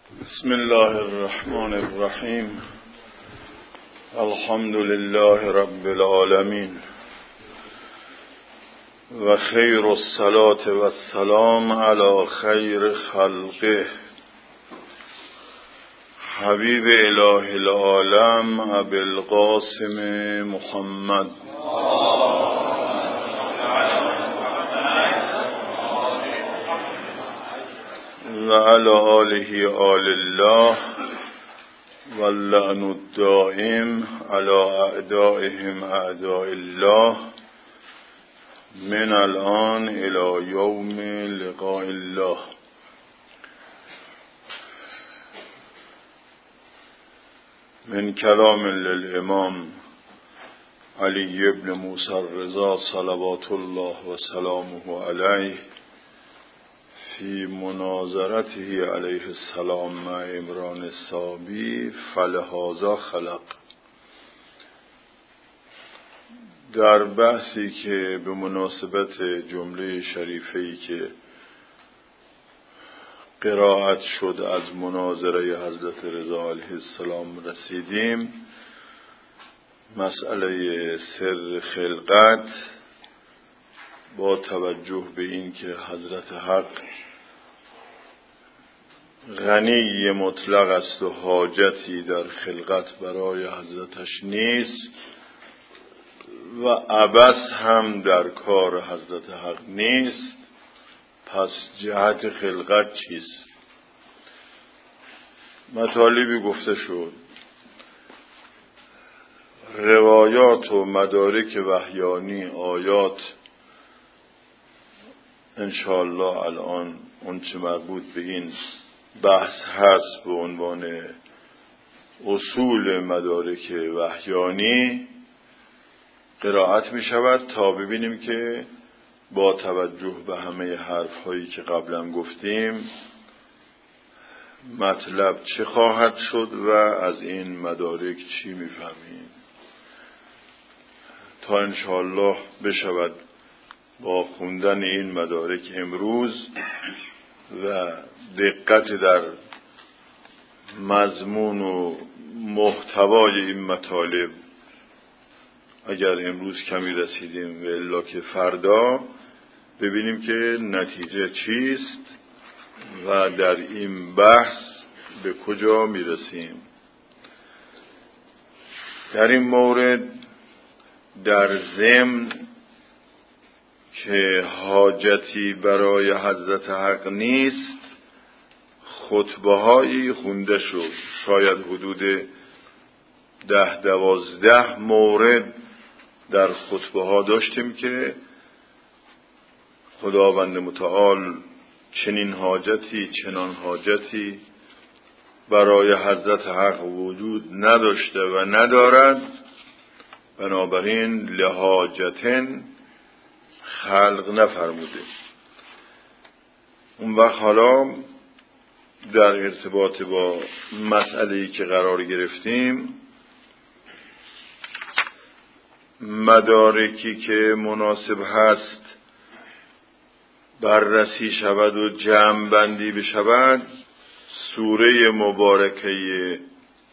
بسم الله الرحمن الرحیم. الحمد لله رب العالمین و خیر الصلاة و السلام علی خیر خلقه حبیب اله العالم ابی القاسم محمد و علی آله آل الله و اللعن الدائم علی اعدائهم اعداء الله من الان الی یوم لقاء الله. من کلام للامام علی بن موسی الرضا صلوات الله و سلامه علیه فی مناظرته علیه السلام مع عمران السابی فلهذا خلق. در بحثی که به مناسبت جمله شریفه‌ای که قرائت شد از مناظره حضرت رضا علیه السلام رسیدیم، مسئله سر خلقت با توجه به این که حضرت حق غنی مطلق است و حاجتی در خلقت برای حضرتش نیست و عبث هم در کار حضرت حق نیست، پس جهت خلقت چیست؟ مطالبی گفته شد. روایات و مدارک وحیانی، آیات، انشاءالله الان اون چه مربوط به این بحث هست به عنوان اصول مدارک وحیانی قرائت می شود تا ببینیم که با توجه به همه حرف هایی که قبلا گفتیم مطلب چه خواهد شد و از این مدارک چی می فهمیم، تا انشاءالله بشود با خوندن این مدارک امروز و دقت در مضمون و محتوای این مطالب، اگر امروز کمی رسیدیم و الا که فردا ببینیم که نتیجه چیست و در این بحث به کجا میرسیم. در این مورد در ضمن که حاجتی برای حضرت حق نیست خطبه هایی خونده شد، شاید حدود 10-12 مورد در خطبه ها داشتیم که خداوند متعال چنین حاجتی چنان حاجتی برای حضرت حق وجود نداشته و ندارد، بنابراین لحاجتن خلق نفرموده. اون وقت حالا در ارتباط با مسئله‌ای که قرار گرفتیم، مدارکی که مناسب هست بررسی شود و جمع بندی بشود، سوره مبارکه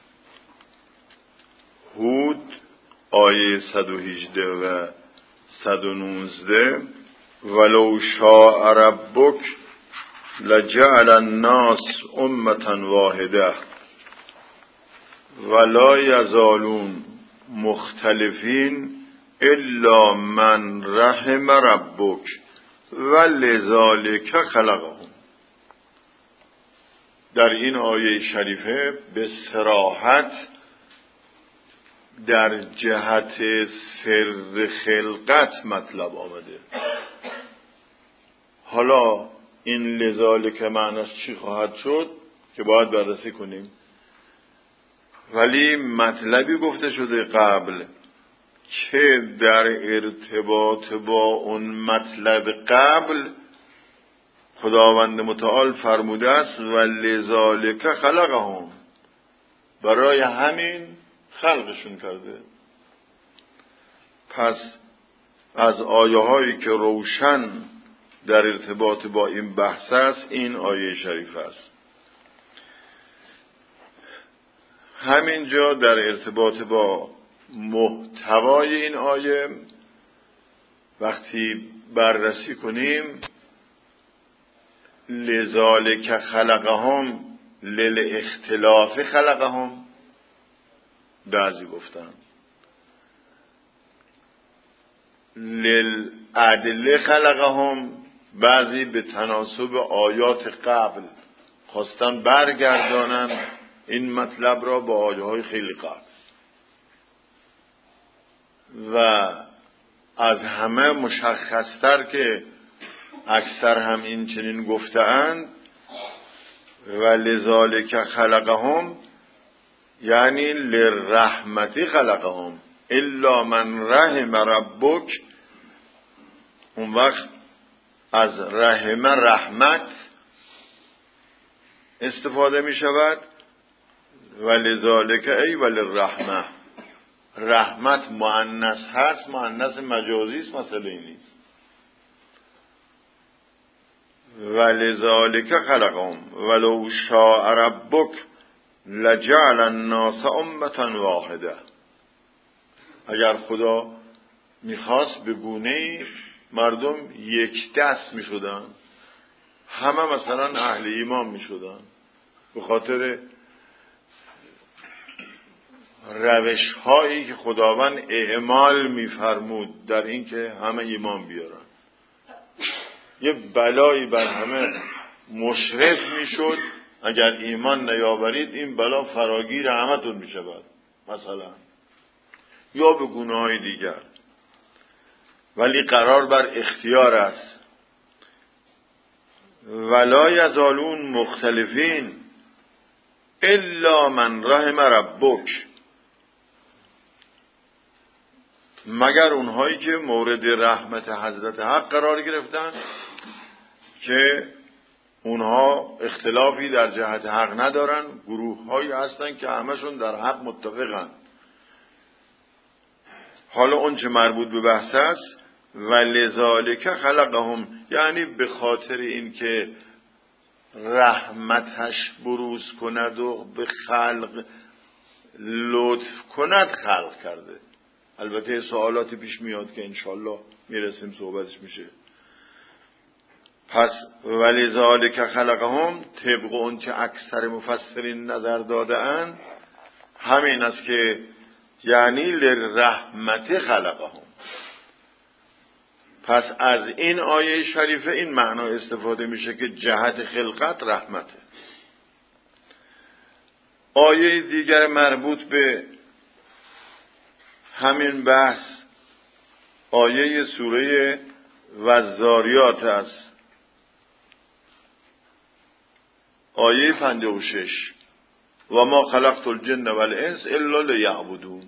هود آیه 118 و 119 ولو شاء ربک لجعل الناس امة واحده ولا یزالون مختلفین الا من رحم ربک ولذالک خلقهم. در این آیه شریفه به صراحت در جهت سر خلقت مطلب آمده. حالا این لذالک معناش چی خواهد شد که باید بررسی کنیم، ولی مطلبی گفته شده قبل که در ارتباط با اون مطلب قبل خداوند متعال فرموده است و لذالک خلقهم، برای همین خلقشون کرده. پس از آیه هایی که روشن در ارتباط با این بحث است این آیه شریف است. همینجا در ارتباط با محتوای این آیه وقتی بررسی کنیم، لذالک خلقهم للاختلاف خلقهم، بعضی گفتن للعدل خلقهم، بعضی به تناسب آیات قبل خواستن برگردانن این مطلب را با آیه های خیلی قبل. و از همه مشخصتر که اکثر هم این چنین گفته‌اند، و لذالک خلقهم یعنی لرحمتی خلقهم الا من رحم ربک. اون وقت از رحم رحمت استفاده می شود، و لذالک ای وللرحمه. رحمت مؤنث هست، مؤنث مجازی است، مسئله این نیست. ولذالک خلقهم ولو شاء ربک لجعل الناس امة واحده. اگر خدا میخواست به گونه‌ای مردم یک دست میشدن، همه مثلا اهل ایمان میشدن، به خاطر روش هایی که خداوند اعمال میفرمود در این که همه ایمان بیارن. یه بلایی بر همه مشرف میشد، اگر ایمان نیاورید این بلا فراگیر همتون میشود مثلا، یا به گناه‌های دیگر. ولی قرار بر اختیار است. ولا یزالون مختلفین الا من رحم ربک، مگر اونهایی که مورد رحمت حضرت حق قرار گرفتن که اونها اختلافی در جهت حق ندارن. گروه هایی هستن که همشون در حق متفقن. حالا اون چه مربوط به بحث است، ولذالک خلقهم، یعنی به خاطر این که رحمتش بروز کند و به خلق لطف کند خلق کرده. البته سوالاتی پیش میاد که انشالله میرسیم صحبتش میشه. پس ولذالک خلقهم طبق اون که اکثر مفسرین نظر داده اند همین است که یعنی لرحمت خلقهم. پس از این آیه شریفه این معنا استفاده میشه که جهت خلقت رحمته. آیه دیگر مربوط به همین بحث آیه سوره والذاریات است، آیه 56: و ما خلقت الجن والانس الا لیعبدون.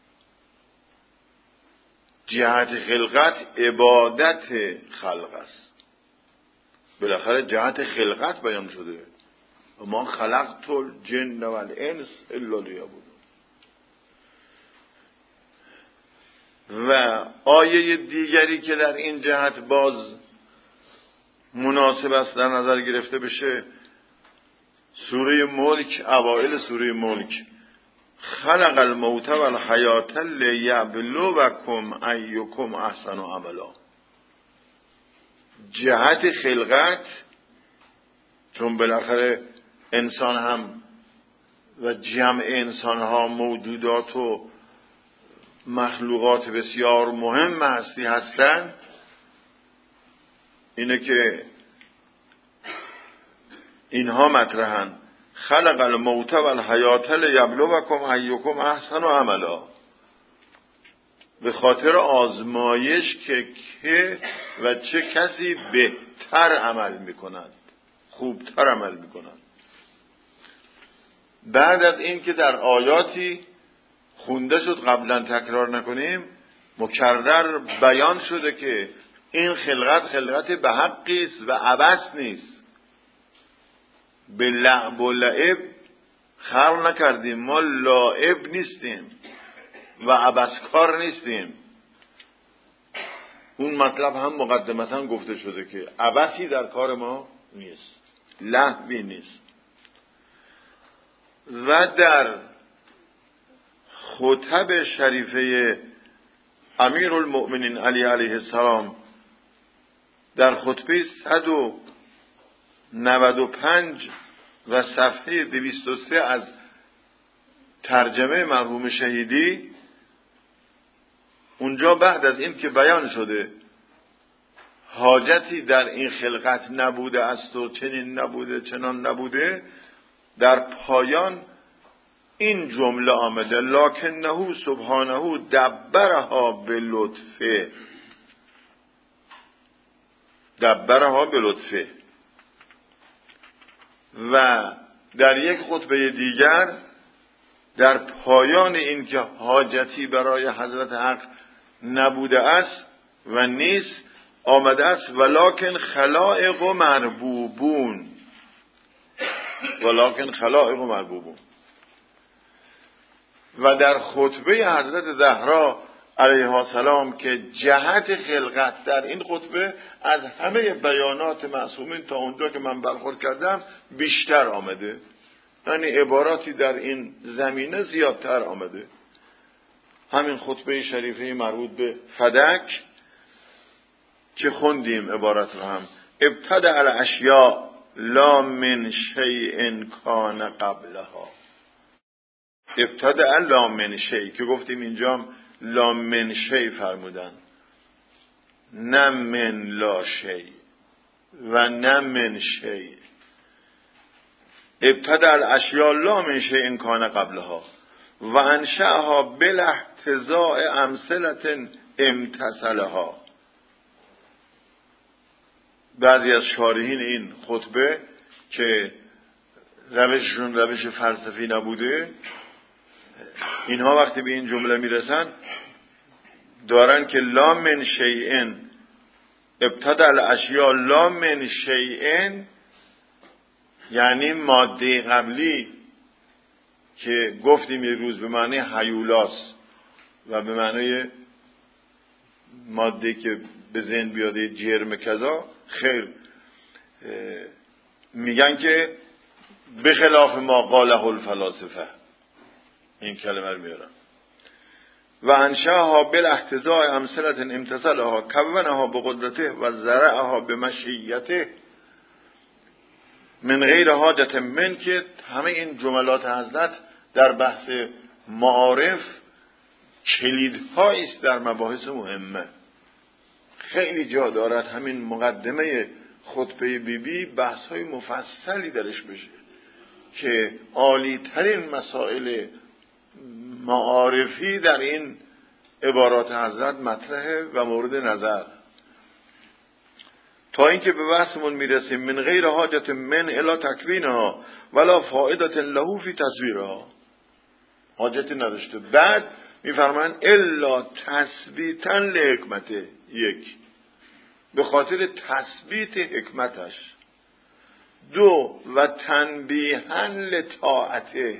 جهت خلقت عبادت خلق است، بالاخره جهت خلقت بیان شده. و ما خلقت الجن والانس الا لیعبدون. و آیه دیگری که در این جهت باز مناسب است در نظر گرفته بشه، سوره ملک، اوائل سوره ملک: خلق الموت والحیات لیبلوکم ایکم احسن عملا. جهت خلقت، چون بالاخره انسان هم و جمع انسان ها موجودات و مخلوقات بسیار مهم هستی هستند، اینه که اینها مطرحن: خلق الموت والحیات لیبلوکم ایکم احسن عملا. به خاطر آزمایش که و چه کسی بهتر عمل میکند، خوبتر عمل میکند. بعد از این که در آیاتی خونده شد، قبلا تکرار نکنیم، مکرر بیان شده که این خلقت به حقی است و عبث نیست. به لعب و لعب خلق نکردیم، ما لاعب نیستیم و عبثکار نیستیم. اون مطلب هم مقدمتا گفته شده که عبثی در کار ما نیست، لهوی نیست. و در خطب شریفه امیرالمؤمنین علی علیه السلام در خطبه 195 و صفحه 203 از ترجمه مرحوم شهیدی، اونجا بعد از این که بیان شده حاجتی در این خلقت نبوده است و چنین نبوده چنان نبوده، در پایان این جمله آمده: لکنه سبحانه دبرها بلطفه. دبرها بلطفه. و در یک خطبه دیگر در پایان این که حاجتی برای حضرت حق نبوده است و نیست آمده است: ولکن خلائق و مربوبون. ولکن خلائق و مربوبون. و در خطبه حضرت زهرا علیها السلام که جهت خلقت در این خطبه از همه بیانات معصومین تا اونجا که من برخورد کردم بیشتر آمده، یعنی عباراتی در این زمینه زیادتر آمده. همین خطبه شریفه مربوط به فدک که خوندیم عبارت رو هم: ابتدع الاشیاء لا من شیء کان قبلها. ابتدع لا من شیء که گفتیم اینجا لا من شیء فرمودن، نه من لا شیء و نه من شیء. ابتدع الاشیاء لا من شیء کان قبلها و انشأها بالاحتزاء امثلة امتثلها. بعضی از شارحین این خطبه که روششون روش فلسفی نبوده، اینها وقتی به این جمله میرسن دارن که لا من شیء ابتدع الاشیاء لا من شیء، یعنی ماده قبلی که گفتیم یه روز به معنی هیولاس و به معنی ماده که به ذهن بیاده جرم کذا، خیر، میگن که به خلاف ما قاله الفلاسفه، این کلمه رو میارن. و انشاها بالاحتزاء امثلة امتثلها کونها بقدرته و زرعها بمشیته من غیر حاجت من. که همه این جملات حضرت در بحث معارف کلیدهایی است در مباحث مهمه. خیلی جا دارد همین مقدمه خطبه بیبی بحث‌های مفصلی درش بشه که عالی ترین مسائل معارفی در این عبارات حضرت مطرحه و مورد نظر، تا اینکه به بحثمون میرسیم من غیر حاجت من الی تکوینها ولا فائدة له فی تصویرها. حاجتی نداشته. بعد میفرمان الا تثبیتا لحکمته، یک، به خاطر تثبیت حکمتش. دو، و تنبیها لطاعته،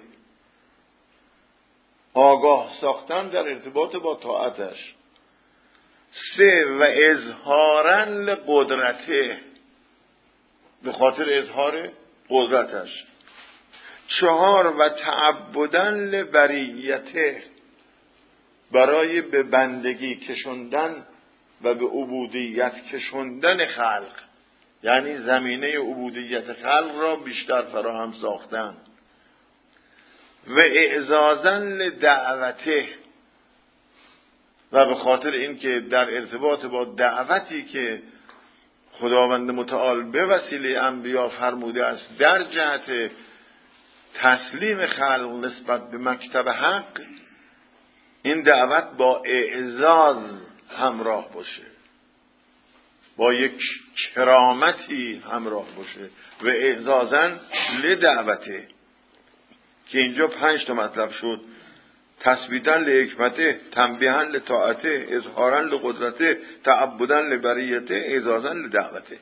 آگاه ساختن در ارتباط با طاعتش. سه، و اظهارا لقدرته، به خاطر اظهار قدرتش. چهار، و تعبدا لبریته، برای به بندگی کشوندن و به عبودیت کشوندن خلق، یعنی زمینه عبودیت خلق را بیشتر فراهم ساختن. و اعزازا لدعوته، و به خاطر اینکه در ارتباط با دعوتی که خداوند متعال به وسیله انبیا فرموده است در جهت تسلیم خلق نسبت به مکتب حق، این دعوت با اعزاز همراه باشه، با یک کرامتی همراه باشه. و اعزازا لدعوته که اینجا 5 تا مطلب شد: تثبیتا لحکمته، تنبیها لطاعته، اظهارا لقدرته، تعبدا لبریته، اعزازا لدعوته.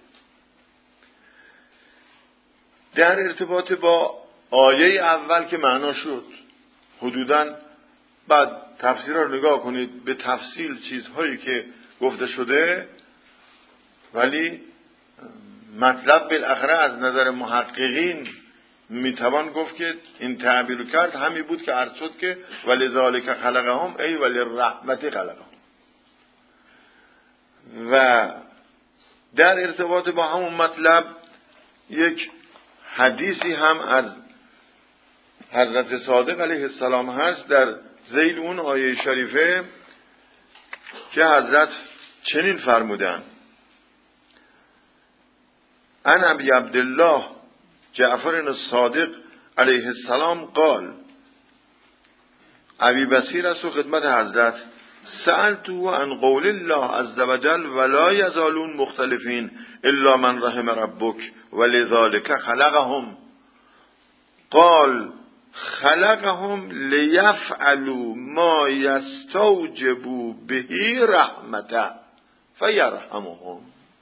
در ارتباط با آیه اول که معنا شد حدوداً، بعد تفسیر رو نگاه کنید به تفصیل چیزهایی که گفته شده، ولی مطلب بالاخره از نظر محققین میتوان گفت که این تعبیر رو کرد همین بود که عرض شد که ولذالک خلقهم ای وللرحمت خلقهم. و در ارتباط با همون مطلب یک حدیثی هم از حضرت صادق علیه السلام هست در ذیل اون آیه شریفه که حضرت چنین فرمودند: عن ابی عبدالله جعفر الصادق علیه السلام قال، ابی بصیر است و خدمت حضرت، سألتو عن قول الله عز وجل ولا یزالون مختلفین الا من رحم ربک ولذالک خلقهم. قال خلقهم لیفعلوا ما یستوجبوا به رحمته فیرحمهم.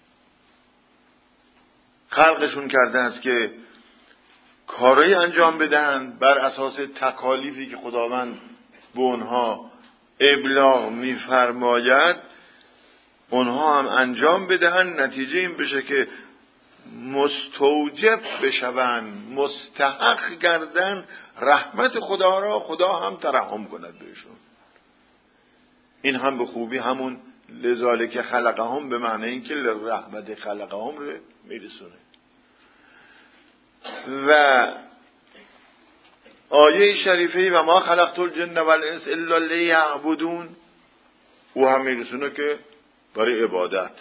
خلقشون کرده است که کاری انجام بدن بر اساس تکالیفی که خداوند به اونها ابلاغ میفرماید، اونها هم انجام بدهن، نتیجه این بشه که مستوجب بشون، مستحق گردن رحمت خدا را، خدا هم ترحم کند بهشون. این هم به خوبی همون لذالک خلقهم به معنی این که رحمت خلقهم رو میرسونه. و آیه شریفه و ما خلقت الجن والانس الا لیعبدون او هم میرسونه که برای عبادت.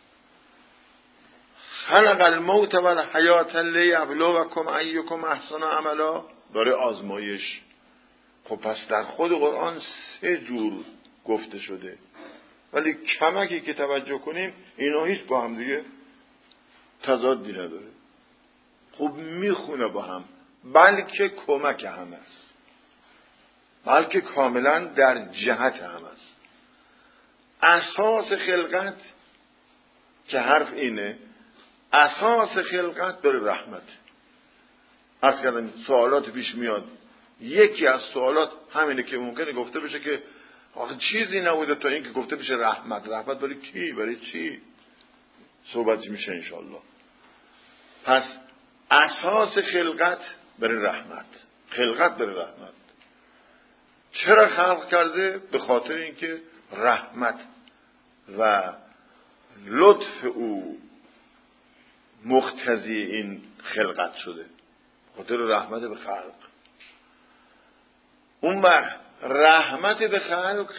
خلق الموت والحیات لیبلوکم ایکم احسن عملا، برای آزمایش. خب پس در خود قرآن 3 جور گفته شده، ولی کمکی که توجه کنیم اینا هیچ با هم دیگه تضادی نداره، خب میخونه با هم، بلکه کمک هم است، بلکه کاملا در جهت هم است. اساس خلقت که حرف اینه، اساس خلقت برای رحمت. عرض کردم سوالات پیش میاد، یکی از سوالات همینه که ممکنه گفته بشه که آخه چیزی نبوده تا این که گفته بشه رحمت. رحمت برای کی؟ برای چی؟ صحبتی میشه انشالله. پس اساس خلقت برای رحمت، خلقت برای رحمت. چرا خلق کرده؟ به خاطر اینکه رحمت و لطف او مقتضی این خلقت شده، خاطر رحمت به خلق. اون وقت رحمت به خلق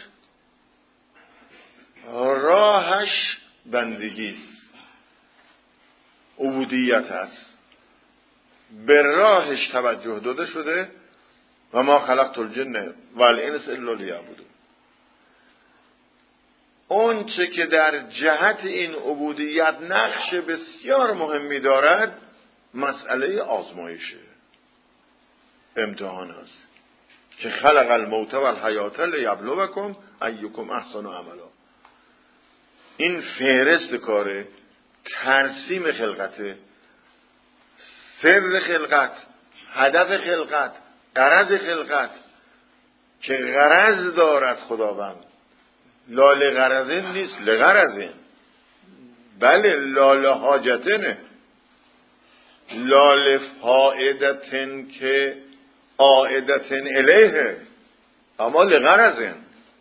راهش بندگیست، عبودیت هست، به راهش توجه داده شده. و ما خلقت الجن والانس الا لیعبدون. اون چه که در جهت این عبودیت نقش بسیار مهمی دارد، مسئله آزمایشه، امتحان است که خلق الموت والحیات لیبلوکم ایکم احسن عملا. این فهرست کاره، ترسیم خلقته، سر خلقت، هدف خلقت، غرض خلقت که غرض دارد خداوند. لا لغرضن نیست، لغرضن. بله لا لحاجتنه، لا لفائدتن که عائدتن الیه، اما لغرضن.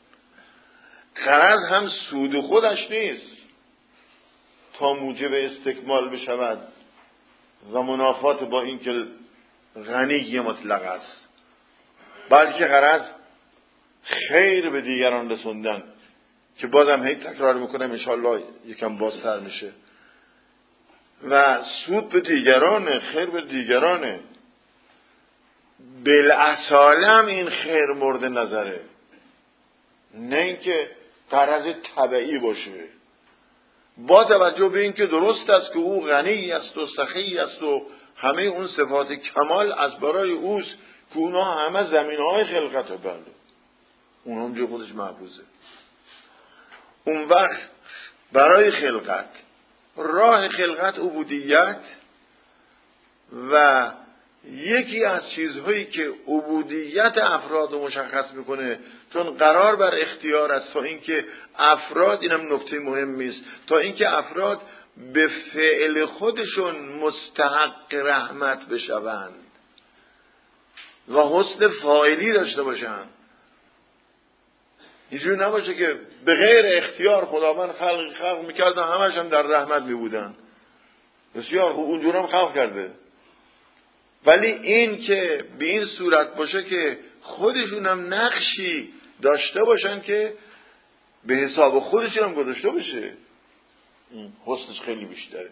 غرض هم سود خودش نیست تا موجب استکمال بشود و منافات با این که غنی مطلق است، بلکه غرض خیر به دیگران رسوندن، که بازم هی تکرار میکنم انشالله یکم بازتر میشه. و سود به دیگرانه، خیر به دیگرانه. بالاصاله هم این خیر مورد نظره، نه اینکه غرض طبعی باشه. با توجه به اینکه درست است که او غنی است و سخی است و همه اون صفات کمال از برای اوست که اونا همه زمینهای خلقته، بله اونا هم جای خودش محفوظه. اون وقت برای خلقت، راه خلقت عبودیت، و یکی از چیزهایی که عبودیت افراد رو مشخص میکنه، چون قرار بر اختیار است، تا اینکه افراد، اینم نکته مهمی است، تا اینکه افراد به فعل خودشون مستحق رحمت بشوند. و حسن فاعلی داشته باشن. اینجوری نباشه که به غیر اختیار خداوند خلق میکرد و همش هم در رحمت میبودن. بسیار خوب، اونجور هم خلق کرده، ولی این که به این صورت باشه که خودشون هم نقشی داشته باشن که به حساب خودشون هم گذاشته باشه، این حسنش خیلی بیشتره.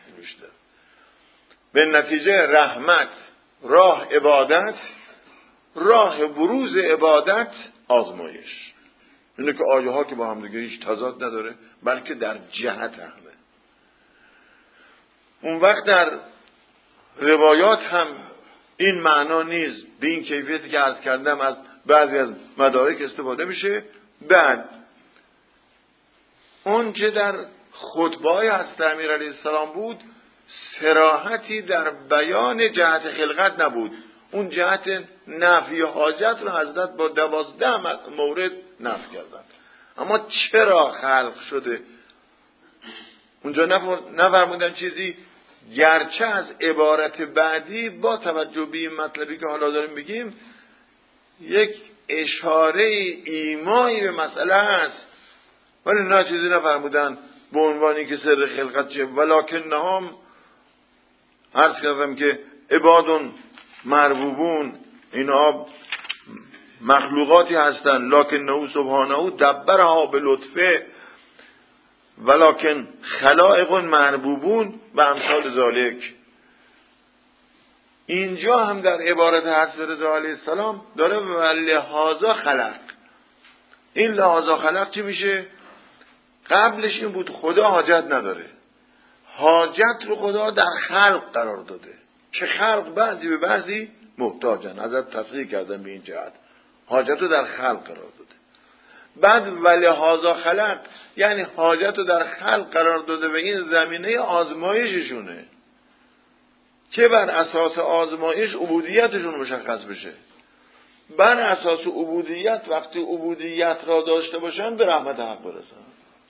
به نتیجه رحمت، راه عبادت، راه بروز عبادت آزمایش. اینه که آیه ها که با هم دیگه هیچ تضاد نداره، بلکه در جهت همه. اون وقت در روایات هم این معنا نیز به این کیفیتی که عرض کردم از بعضی از مدارک استفاده میشه. بعد اون که در خطبه‌های حضرت امیر علیه السلام بود، صراحتی در بیان جهت خلقت نبود. اون جهت نفی حاجت رو حضرت با 12 مورد نفی کردن. اما چرا خلق شده اونجا نفرمودن چیزی، گرچه از عبارت بعدی با توجه به این مطلبی که حالا داریم بگیم یک اشاره ایمایی به مسئله است، ولی نه چیزی نفرمودن به عنوانی که سر خلقت چه. ولکنهم، عرض کردم که عبادون مربوبون، اینها مخلوقاتی هستند، لکنه سبحانه دبرها به لطفه، ولکن خلائق مربوبون و امثال ذالک. اینجا هم در عبارت حضرت رضا علیه السلام داره و لهذا خلق. این لهذا خلق چی میشه؟ قبلش این بود خدا حاجت نداره، حاجت رو خدا در خلق قرار داده که خلق بعضی به بعضی محتاجن. ازت تصریح کردم به این جهت حاجت رو در خلق قرار داده. بعد ولهذا خلق یعنی حاجت رو در خلق قرار داده و این زمینه آزمایششونه که بر اساس آزمایش عبودیتشون مشخص بشه. بر اساس عبودیت، وقتی عبودیت را داشته باشن به رحمت حق برسن.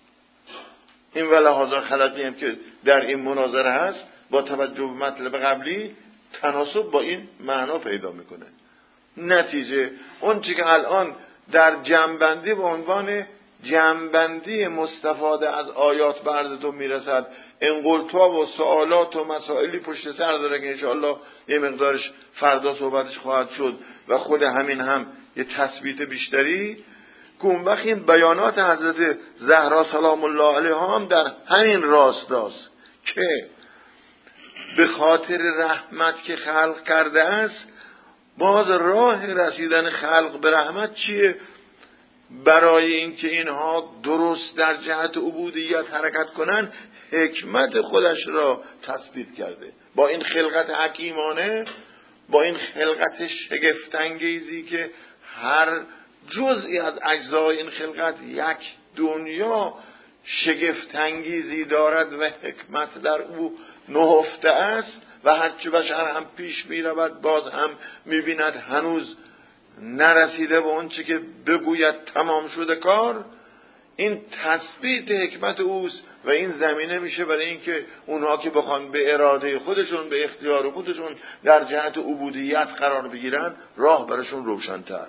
این ولهذا خلقی هم که در این مناظره هست با توجه به مطلب قبلی تناسب با این معنا پیدا میکنه. نتیجه اون چی که الان در جمع‌بندی به عنوان جمع‌بندی مستفاده از آیات به عرضتون میرسد، انقلتوا و سوالات و مسائلی پشت سر داره که انشاءالله یه مقدارش فردا صحبتش خواهد شد و خود همین هم یه تثبیت بیشتری که اون وقت این بیانات حضرت زهرا سلام الله علیها هم در همین راستاست که به خاطر رحمت که خلق کرده است، باز راه رسیدن خلق به رحمت چیه؟ برای اینکه اینها درست در جهت عبودیت حرکت کنن حکمت خودش را تثبیت کرده. با این خلقت حکیمانه، با این خلقت شگفت‌انگیزی که هر جزئی از اجزای این خلقت یک دنیا شگفت‌انگیزی دارد و حکمت در او نهفته است و هرچی بشر هم پیش می رود باز هم می بیند هنوز نرسیده به اون چی که بگوید تمام شده کار. این تثبیت حکمت اوست و این زمینه میشه برای اینکه اونها که بخوان به اراده خودشون، به اختیار خودشون در جهت عبودیت قرار بگیرن، راه براشون روشن‌تر.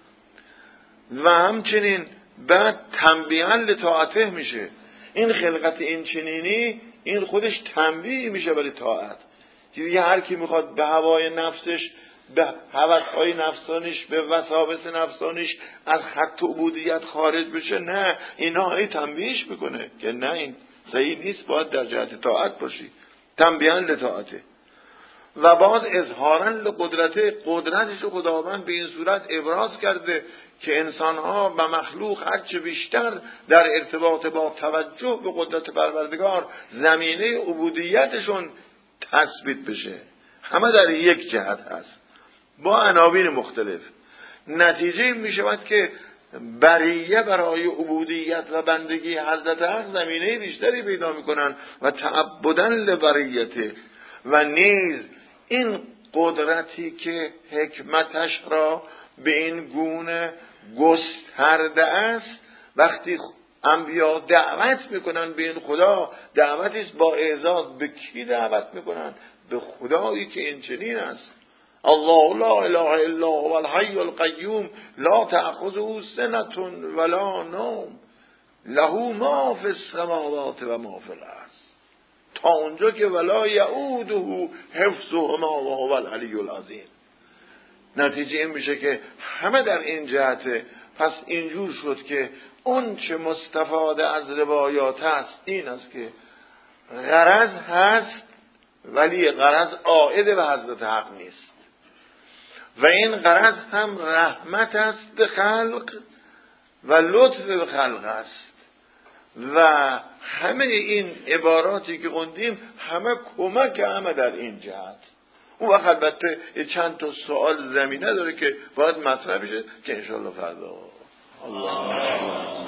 و همچنین بعد تنبیهاً لطاعته میشه. این خلقت این چنینی این خودش تنبیه میشه برای طاعت. یه هر کی میخواد به هوای نفسش، به هوس‌های نفسانیش، به وساوس نفسانیش از خط عبودیت خارج بشه، نه، اینا هی تنبیهش میکنه که نه، این صحیح نیست، باید در جهت طاعت باشی. تنبیهاً لطاعته. و باز اظهاراً لقدرته، قدرتش رو خداوند به این صورت ابراز کرده که انسانها و مخلوق هرچه بیشتر در ارتباط با توجه به قدرت پروردگار زمینه عبودیتشون تثبیت بشه. همه در یک جهت هست با عناوین مختلف. نتیجه می شود که بریه برای عبودیت و بندگی حضرت حق زمینه بیشتری پیدا می کنن و تعبدن لبریته. و نیز این قدرتی که حکمتش را به این گونه گسترده است، وقتی انبیا دعوت میکنن به این خدا، دعوتیست با اعزاز. به کی دعوت میکنن؟ به خدایی که این چنین است. الله لا اله الا هو الحی القیوم لا تأخذه سنة ولا نوم له ما فی السماوات و ما فی الارض، تا اونجا که ولا یعوده حفظهما و هو العلی العظیم. نتیجه این میشه که همه در این جهته. پس اینجور شد که اون چه مستفاده از روایات هست این است که غرض هست ولی غرض عائد به حضرت حق نیست و این غرض هم رحمت است به خلق و لطف به خلق است و همه این عباراتی که خوندیم همه کمک همه در این جهت. اون وقت البته چند تا سوال زمینه داره که باید مطرح بشه که انشاءالله فردا. الله